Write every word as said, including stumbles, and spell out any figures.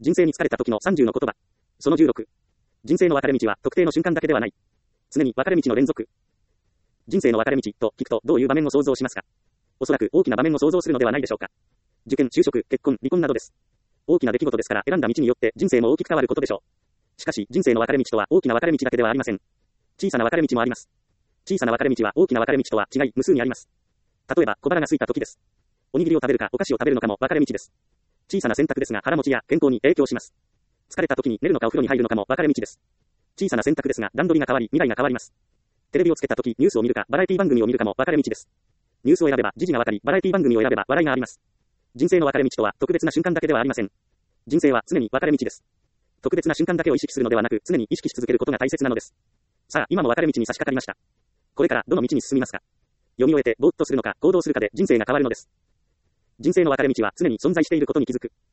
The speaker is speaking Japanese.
人生に疲れた時のさんじゅうの言葉。そのじゅうろく。人生の分かれ道は特定の瞬間だけではない。常に分かれ道の連続。人生の分かれ道と聞くとどういう場面を想像しますか？おそらく大きな場面を想像するのではないでしょうか。受験、就職、結婚、離婚などです。大きな出来事ですから選んだ道によって人生も大きく変わることでしょう。しかし人生の分かれ道とは大きな分かれ道だけではありません。小さな分かれ道もあります。小さな分かれ道は大きな分かれ道とは違い無数にあります。例えば小腹が空いた時です。おにぎりを食べるかお菓子を食べるのかも分かれ道です。小さな選択ですが腹持ちや健康に影響します。疲れた時に寝るのかお風呂に入るのかも分かれ道です。小さな選択ですが段取りが変わり未来が変わります。テレビをつけた時ニュースを見るかバラエティ番組を見るかも分かれ道です。ニュースを選べば時事がわかりバラエティ番組を選べば笑いがあります。人生の分かれ道とは特別な瞬間だけではありません。人生は常に分かれ道です。特別な瞬間だけを意識するのではなく常に意識し続けることが大切なのです。さあ今も分かれ道に差し掛かりました。これからどの道に進みますか？読み終えてぼーっとするのか行動するかで人生が変わるのです。人生の分かれ道は常に存在していることに気づく。